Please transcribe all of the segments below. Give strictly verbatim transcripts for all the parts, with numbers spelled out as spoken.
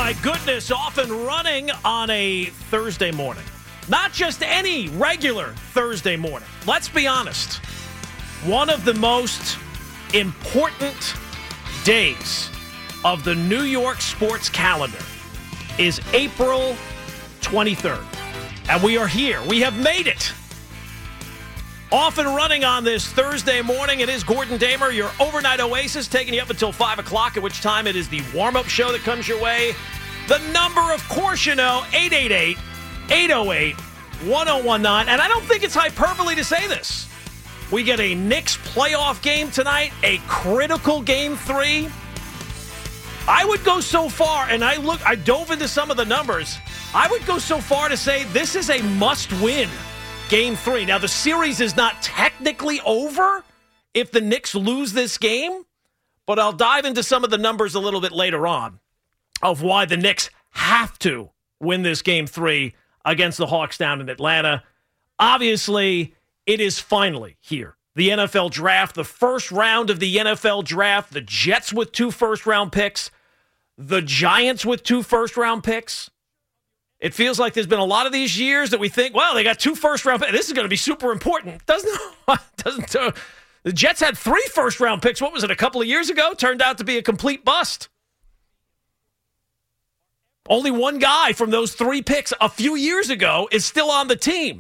my goodness, off and running on a Thursday morning. Not just any regular Thursday morning. Let's be honest. One of the most important days of the New York sports calendar is April twenty-third. And we are here. We have made it. Off and running on this Thursday morning. It is Gordon Damer, your overnight oasis, taking you up until five o'clock, at which time it is the warm-up show that comes your way. The number, of course, you know, eight eight eight, eight oh eight, one oh one nine. And I don't think it's hyperbole to say this. We get a Knicks playoff game tonight, a critical game three. I would go so far, and I look, I dove into some of the numbers. I would go so far to say this is a must-win game three. Now, the series is not technically over if the Knicks lose this game, but I'll dive into some of the numbers a little bit later on of why the Knicks have to win this game three against the Hawks down in Atlanta. Obviously, it is finally here. The N F L draft, the first round of the N F L draft, the Jets with two first-round picks, the Giants with two first-round picks. It feels like there's been a lot of these years that we think, well, they got two first-round picks. This is going to be super important. Doesn't, doesn't uh, the Jets had three first-round picks. What was it, a couple of years ago? Turned out to be a complete bust. Only one guy from those three picks a few years ago is still on the team.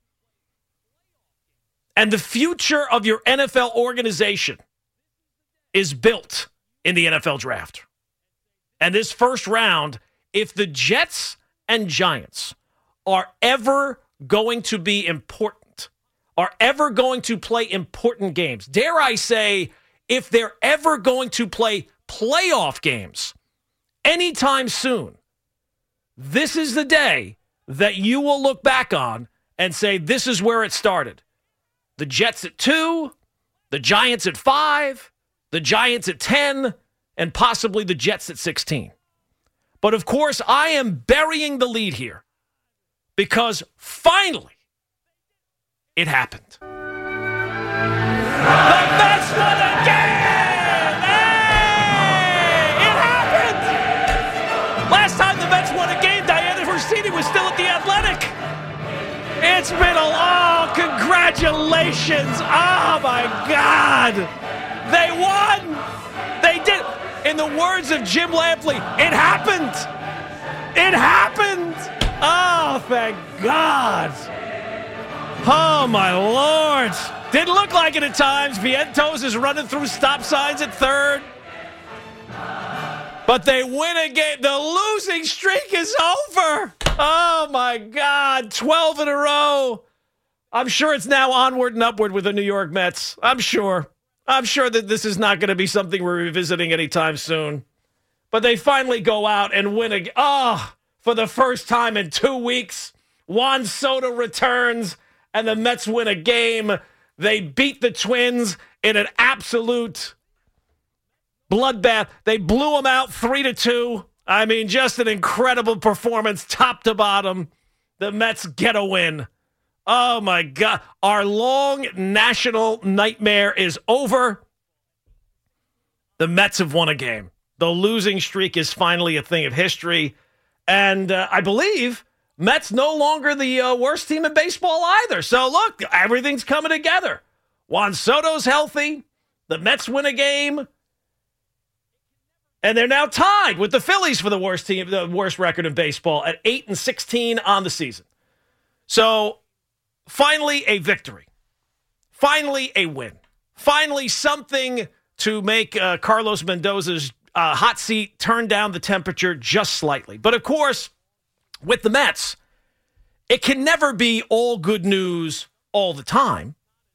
And the future of your N F L organization is built in the N F L draft. And this first round, if the Jets and Giants are ever going to be important, are ever going to play important games, dare I say, if they're ever going to play playoff games anytime soon, this is the day that you will look back on and say, this is where it started. The Jets at two, the Giants at five, the Giants at ten, and possibly the Jets at sixteen. But, of course, I am burying the lead here because finally it happened. The Mets won again! Hey! It happened! Last time the Mets won a game, Diana Versini was still at the Athletic. It's been a long, oh, congratulations. Oh, my God. They won. They did. In the words of Jim Lampley, it happened. It happened. Oh, thank God. Oh, my Lord. Didn't look like it at times. Vientos is running through stop signs at third. But they win again. The losing streak is over. Oh, my God. twelve in a row. I'm sure it's now onward and upward with the New York Mets. I'm sure. I'm sure that this is not going to be something we're revisiting anytime soon. But they finally go out and win again. Oh, for the first time in two weeks, Juan Soto returns and the Mets win a game. They beat the Twins in an absolute bloodbath. They blew them out three to two. I mean, just an incredible performance, top to bottom. The Mets get a win. Oh, my God. Our long national nightmare is over. The Mets have won a game. The losing streak is finally a thing of history. And uh, I believe Mets no longer the uh, worst team in baseball either. So, look, everything's coming together. Juan Soto's healthy. The Mets win a game. And they're now tied with the Phillies for the worst team, the worst record in baseball at eight and sixteen on the season. So, finally, a victory. Finally, a win. Finally, something to make uh, Carlos Mendoza's uh, hot seat turn down the temperature just slightly. But, of course, with the Mets, it can never be all good news all the time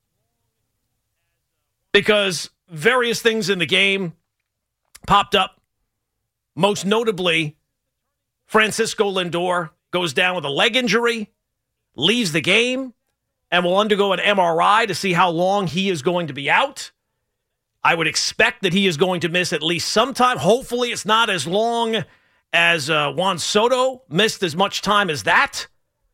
because various things in the game popped up. Most notably, Francisco Lindor goes down with a leg injury, leaves the game, and will undergo an M R I to see how long he is going to be out. I would expect that he is going to miss at least some time. Hopefully it's not as long as uh, Juan Soto missed as much time as that.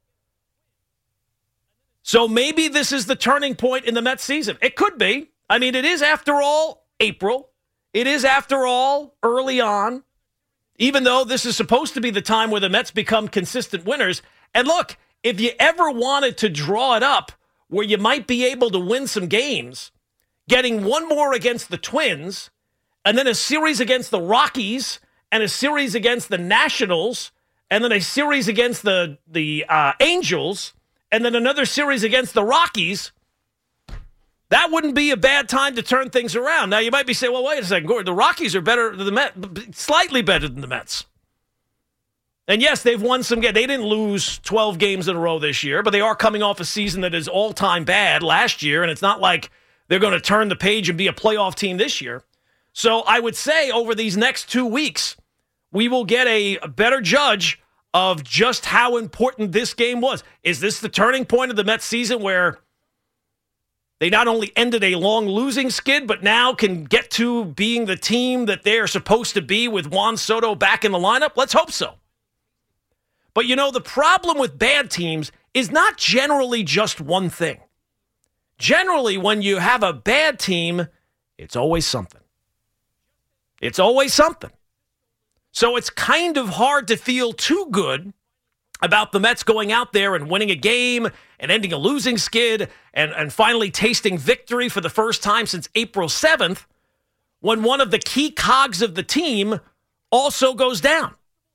So maybe this is the turning point in the Mets season. It could be. I mean, it is, after all, April. It is, after all, early on. even though this is supposed to be the time where the Mets become consistent winners. And look, if you ever wanted to draw it up where you might be able to win some games, getting one more against the Twins, and then a series against the Rockies, and a series against the Nationals, and then a series against the, the uh, Angels, and then another series against the Rockies, that wouldn't be a bad time to turn things around. Now, you might be saying, well, wait a second, Gordon, the Rockies are better than the Mets, slightly better than the Mets. And yes, they've won some games. They didn't lose twelve games in a row this year, but they are coming off a season that is all-time bad last year, and it's not like they're going to turn the page and be a playoff team this year. So I would say over these next two weeks, we will get a better judge of just how important this game was. Is this the turning point of the Mets season where they not only ended a long losing skid, but now can get to being the team that they're supposed to be with Juan Soto back in the lineup? Let's hope so. But, you know, the problem with bad teams is not generally just one thing. Generally, when you have a bad team, it's always something. It's always something. So it's kind of hard to feel too good about the Mets going out there and winning a game and ending a losing skid and, and finally tasting victory for the first time since April seventh when one of the key cogs of the team also goes down.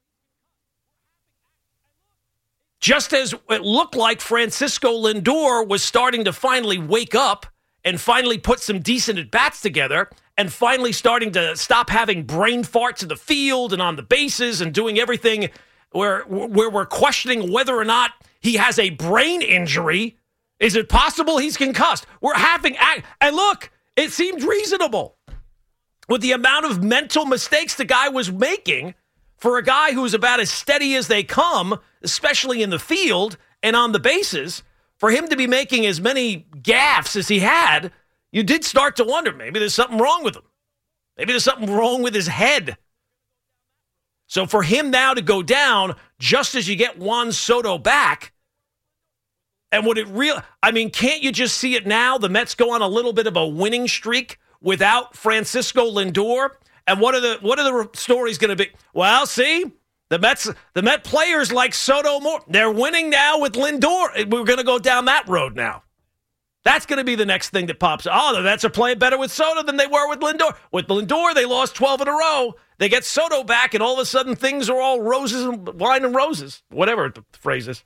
Just as it looked like Francisco Lindor was starting to finally wake up and finally put some decent at-bats together and finally starting to stop having brain farts in the field and on the bases and doing everything where, where we're questioning whether or not he has a brain injury. Is it possible he's concussed? We're having... And look, it seemed reasonable with the amount of mental mistakes the guy was making for a guy who's about as steady as they come, especially in the field and on the bases. For him to be making as many gaffes as he had, you did start to wonder, maybe there's something wrong with him. Maybe there's something wrong with his head. So for him now to go down, just as you get Juan Soto back, and would it real? I mean, can't you just see it now? The Mets go on a little bit of a winning streak without Francisco Lindor. And what are the what are the stories going to be? Well, see, the Mets, the Met players like Soto more. They're winning now with Lindor. We're going to go down that road now. That's going to be the next thing that pops up. Oh, the Mets are playing better with Soto than they were with Lindor. With Lindor, they lost twelve in a row. They get Soto back, and all of a sudden things are all roses and wine and roses, whatever the phrase is.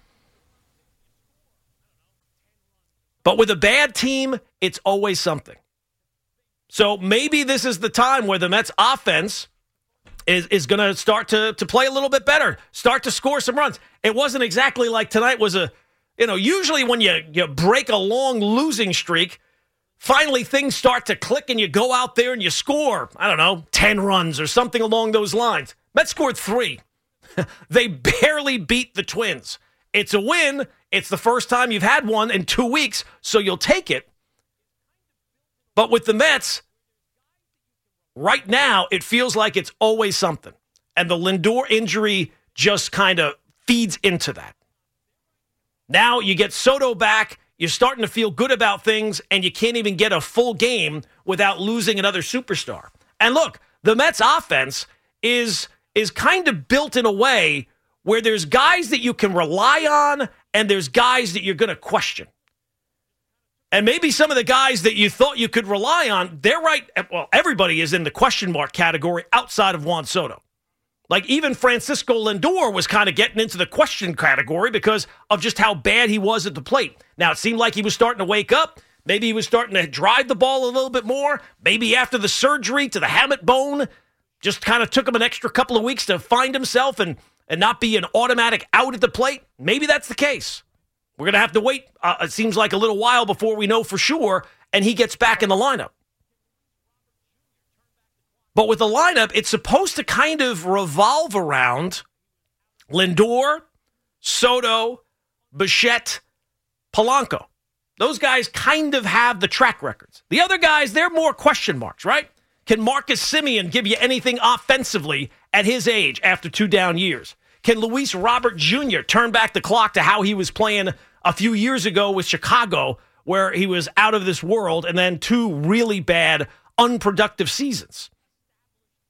But with a bad team, it's always something. So maybe this is the time where the Mets offense is, is going to start to to play a little bit better, start to score some runs. It wasn't exactly like tonight was a, you know, usually when you, you break a long losing streak, finally things start to click and you go out there and you score, I don't know, ten runs or something along those lines. Mets scored three. They barely beat the Twins. It's a win. It's the first time you've had one in two weeks, so you'll take it. But with the Mets, right now, it feels like it's always something. And the Lindor injury just kind of feeds into that. Now you get Soto back, you're starting to feel good about things, and you can't even get a full game without losing another superstar. And look, the Mets offense is, is kind of built in a way where there's guys that you can rely on and there's guys that you're going to question. And maybe some of the guys that you thought you could rely on, they're right. Well, everybody is in the question mark category outside of Juan Soto. Like even Francisco Lindor was kind of getting into the question category because of just how bad he was at the plate. Now, it seemed like he was starting to wake up. Maybe he was starting to drive the ball a little bit more. Maybe after the surgery to the hamate bone, just kind of took him an extra couple of weeks to find himself and, and not be an automatic out at the plate. Maybe that's the case. We're going to have to wait, uh, it seems like a little while before we know for sure, and he gets back in the lineup. But with the lineup, it's supposed to kind of revolve around Lindor, Soto, Bichette, Polanco. Those guys kind of have the track records. The other guys, they're more question marks, right? Can Marcus Semien give you anything offensively at his age after two down years? Can Luis Robert Junior turn back the clock to how he was playing a few years ago with Chicago, where he was out of this world, and then two really bad, unproductive seasons?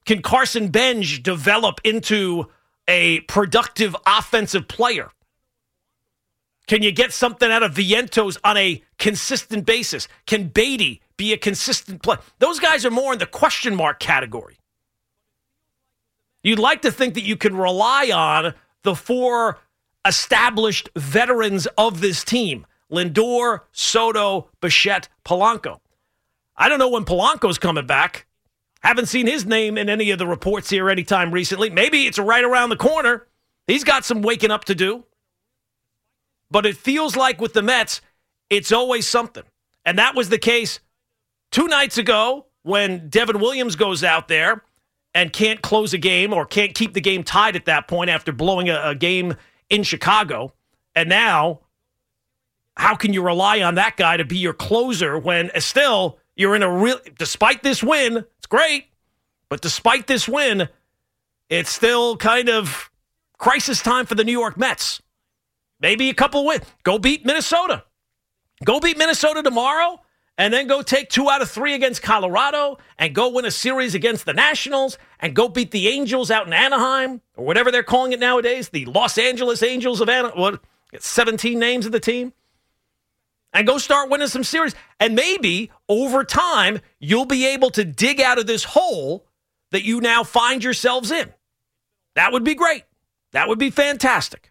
Can Carson Benj develop into a productive offensive player? Can you get something out of Vientos on a consistent basis? Can Beatty be a consistent player? Those guys are more in the question mark category. You'd like to think that you can rely on the four established veterans of this team: Lindor, Soto, Bichette, Polanco. I don't know when Polanco's coming back. Haven't seen his name in any of the reports here anytime recently. Maybe it's right around the corner. He's got some waking up to do. But it feels like with the Mets, it's always something. And that was the case two nights ago when Devin Williams goes out there and can't close a game or can't keep the game tied at that point after blowing a, a game in Chicago. And now, how can you rely on that guy to be your closer when still you're in a real, despite this win, it's great, but despite this win, it's still kind of crisis time for the New York Mets. Maybe a couple wins. Go beat Minnesota. Go beat Minnesota tomorrow, and then go take two out of three against Colorado, and go win a series against the Nationals, and go beat the Angels out in Anaheim, or whatever they're calling it nowadays, the Los Angeles Angels of Anaheim. What? It's seventeen names of the team. And go start winning some series. And maybe, over time, you'll be able to dig out of this hole that you now find yourselves in. That would be great. That would be fantastic.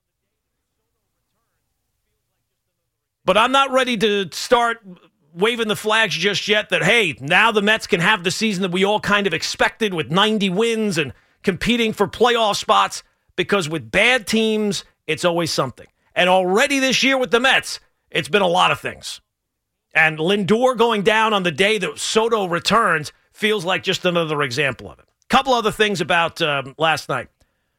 But I'm not ready to start waving the flags just yet that, hey, now the Mets can have the season that we all kind of expected with ninety wins and competing for playoff spots, because with bad teams, it's always something. And already this year with the Mets, it's been a lot of things. And Lindor going down on the day that Soto returns feels like just another example of it. Couple other things about um, last night.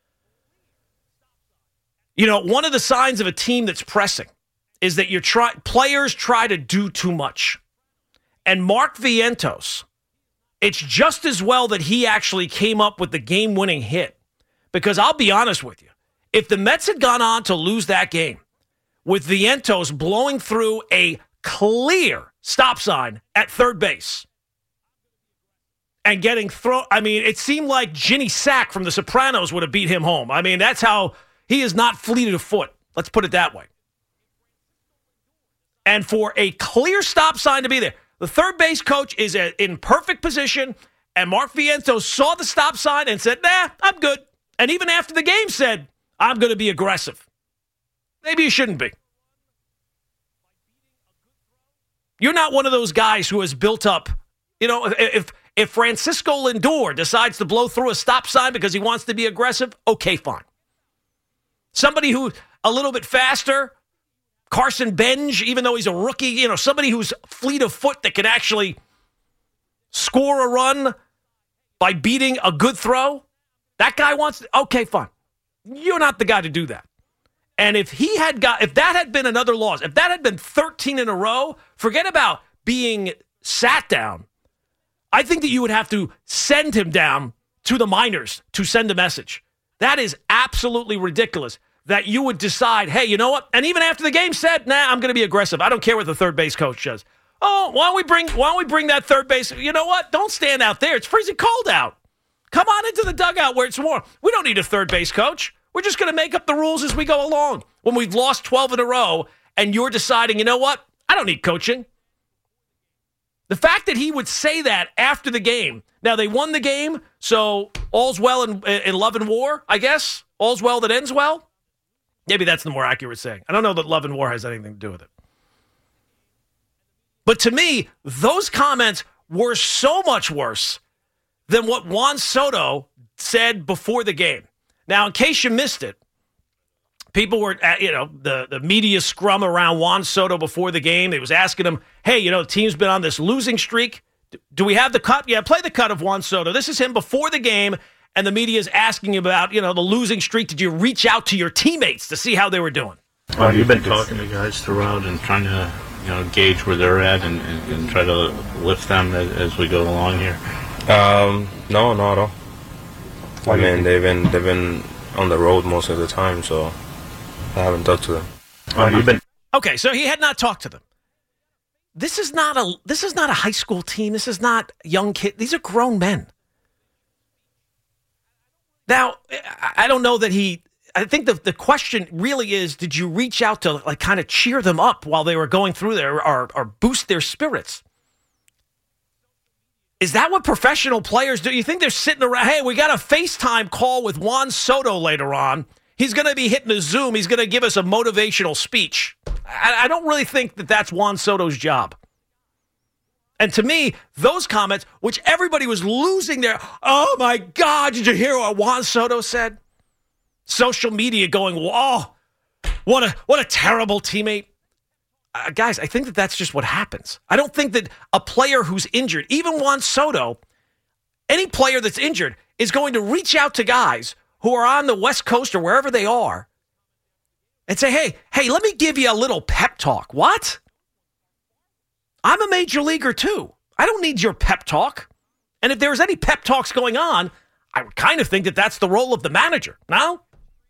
You know, one of the signs of a team that's pressing is that you're try- players try to do too much. And Mark Vientos, it's just as well that he actually came up with the game-winning hit. Because I'll be honest with you, if the Mets had gone on to lose that game, with Vientos blowing through a clear stop sign at third base and getting thrown, I mean, it seemed like Ginny Sack from The Sopranos would have beat him home. I mean, that's how he is not fleet of foot. Let's put it that way. And for a clear stop sign to be there, the third base coach is in perfect position, and Mark Vientos saw the stop sign and said, nah, I'm good. And even after the game said, I'm going to be aggressive. Maybe you shouldn't be. You're not one of those guys who has built up, you know, if if Francisco Lindor decides to blow through a stop sign because he wants to be aggressive, okay, fine. Somebody who a little bit faster, Carson Benj, even though he's a rookie, you know, somebody who's fleet of foot that can actually score a run by beating a good throw, that guy wants to, okay, fine. You're not the guy to do that. And if he had got, if that had been another loss, if that had been thirteen in a row, forget about being sat down. I think that you would have to send him down to the minors to send a message. That is absolutely ridiculous that you would decide, hey, you know what? And even after the game said, nah, I'm going to be aggressive. I don't care what the third base coach does. Oh, why don't we bring, why don't we bring that third base? You know what? Don't stand out there. It's freezing cold out. Come on into the dugout where it's warm. We don't need a third base coach. We're just going to make up the rules as we go along. When we've lost twelve in a row and you're deciding, you know what? I don't need coaching. The fact that he would say that after the game. Now, they won the game, so all's well in, in love and war, I guess. All's well that ends well. Maybe that's the more accurate saying. I don't know that love and war has anything to do with it. But to me, those comments were so much worse than what Juan Soto said before the game. Now, in case you missed it, people were, at, you know, the, the media scrum around Juan Soto before the game. They was asking him, hey, you know, the team's been on this losing streak. Do we have the cut? Yeah, play the cut of Juan Soto. This is him before the game, and the media is asking about, you know, the losing streak. Did you reach out to your teammates to see how they were doing? Well, you've been talking to guys throughout and trying to, you know, gauge where they're at and, and, and try to lift them as, as we go along here. Um, no, not at all. I mean, they've been they've been on the road most of the time, so I haven't talked to them. Well, you've been okay, so he had not talked to them. This is not a this is not a high school team. This is not young kids. These are grown men. Now, I don't know that he, I think the, the question really is, did you reach out to like kind of cheer them up while they were going through there or, or boost their spirits? Is that what professional players do? You think they're sitting around, hey, we got a FaceTime call with Juan Soto later on. He's going to be hitting a Zoom. He's going to give us a motivational speech. I, I don't really think that that's Juan Soto's job. And to me, those comments, which everybody was losing their, oh my God, did you hear what Juan Soto said? Social media going, whoa, what a, what a terrible teammate. Uh, guys, I think that that's just what happens. I don't think that a player who's injured, even Juan Soto, any player that's injured is going to reach out to guys who are on the West Coast or wherever they are and say, hey, hey, let me give you a little pep talk. What? I'm a major leaguer too. I don't need your pep talk. And if there's any pep talks going on, I would kind of think that that's the role of the manager. No?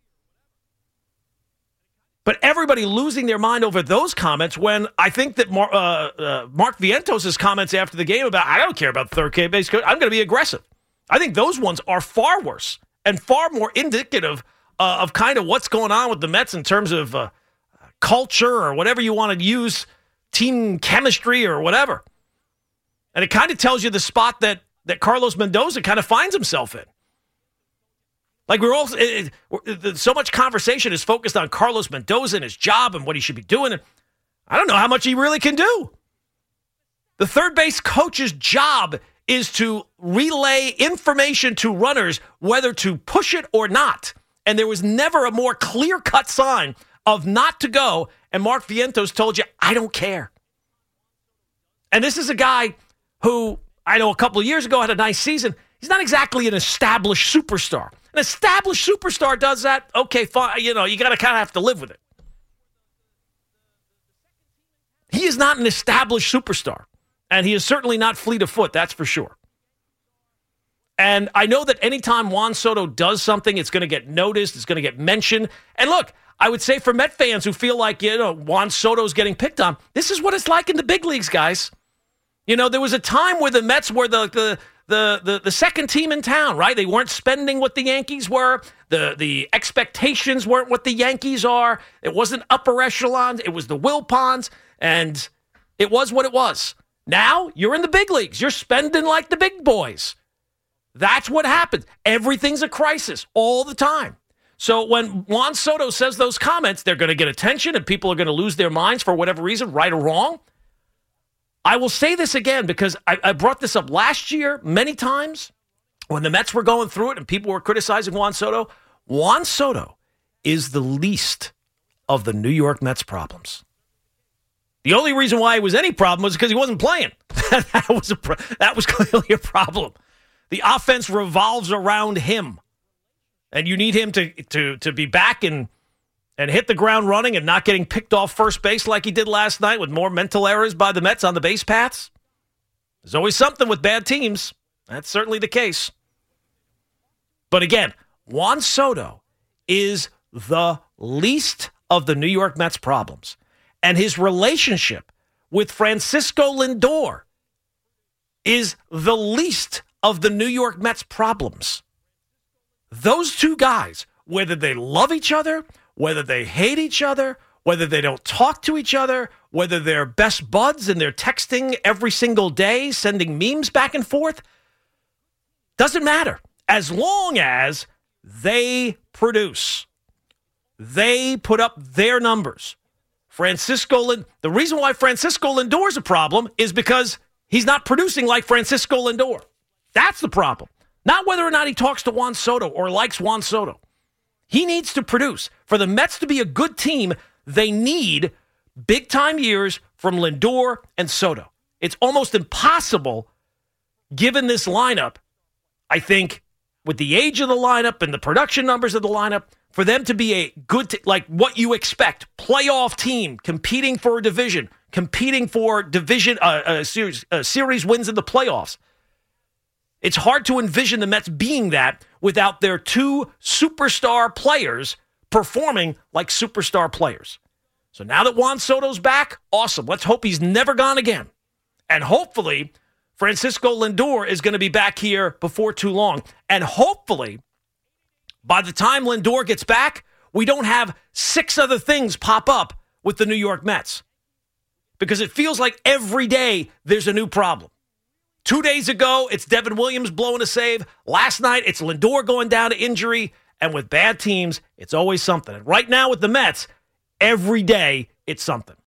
But everybody losing their mind over those comments when I think that Mar- uh, uh, Mark Vientos' comments after the game about, I don't care about third base coach, I'm going to be aggressive. I think those ones are far worse and far more indicative uh, of kind of what's going on with the Mets in terms of uh, culture or whatever you want to use, team chemistry or whatever. And it kind of tells you the spot that, that Carlos Mendoza kind of finds himself in. Like we're all, it, it, so much conversation is focused on Carlos Mendoza and his job and what he should be doing. And I don't know how much he really can do. The third base coach's job is to relay information to runners, whether to push it or not. And there was never a more clear-cut sign of not to go. And Mark Vientos told you, I don't care. And this is a guy who I know a couple of years ago had a nice season. He's not exactly an established superstar. An established superstar does that, okay, fine. You know, you got to kind of have to live with it. He is not an established superstar, and he is certainly not fleet of foot, that's for sure. And I know that anytime Juan Soto does something, it's going to get noticed, it's going to get mentioned. And look, I would say for Met fans who feel like, you know, Juan Soto's getting picked on, this is what it's like in the big leagues, guys. You know, there was a time where the Mets were the the the the, the second team in town, right? They weren't spending what the Yankees were. The the expectations weren't what the Yankees are. It wasn't upper echelons. It was the Wilpons, and it was what it was. Now you're in the big leagues. You're spending like the big boys. That's what happens. Everything's a crisis all the time. So when Juan Soto says those comments, they're going to get attention and people are going to lose their minds for whatever reason, right or wrong. I will say this again because I, I brought this up last year many times when the Mets were going through it and people were criticizing Juan Soto. Juan Soto is the least of the New York Mets problems. The only reason why it was any problem was because he wasn't playing. that was a pro- that was clearly a problem. The offense revolves around him. And you need him to to to be back and and hit the ground running and not getting picked off first base like he did last night with more mental errors by the Mets on the base paths. There's always something with bad teams. That's certainly the case. But again, Juan Soto is the least of the New York Mets problems. And his relationship with Francisco Lindor is the least of the New York Mets problems. Those two guys, whether they love each other, whether they hate each other, whether they don't talk to each other, whether they're best buds and they're texting every single day, sending memes back and forth, doesn't matter. As long as they produce, they put up their numbers. Francisco Lind- the reason why Francisco Lindor is a problem is because he's not producing like Francisco Lindor. That's the problem. Not whether or not he talks to Juan Soto or likes Juan Soto. He needs to produce. For the Mets to be a good team, they need big-time years from Lindor and Soto. It's almost impossible, given this lineup, I think, with the age of the lineup and the production numbers of the lineup, for them to be a good, t- like what you expect, playoff team, competing for a division, competing for division, uh, uh, series, uh, series wins in the playoffs. It's hard to envision the Mets being that without their two superstar players performing like superstar players. So now that Juan Soto's back, awesome. Let's hope he's never gone again. And hopefully, Francisco Lindor is going to be back here before too long. And hopefully, By the time Lindor gets back, we don't have six other things pop up with the New York Mets. Because it feels like every day there's a new problem. Two days ago, it's Devin Williams blowing a save. Last night, it's Lindor going down to injury. And with bad teams, it's always something. And right now with the Mets, every day it's something.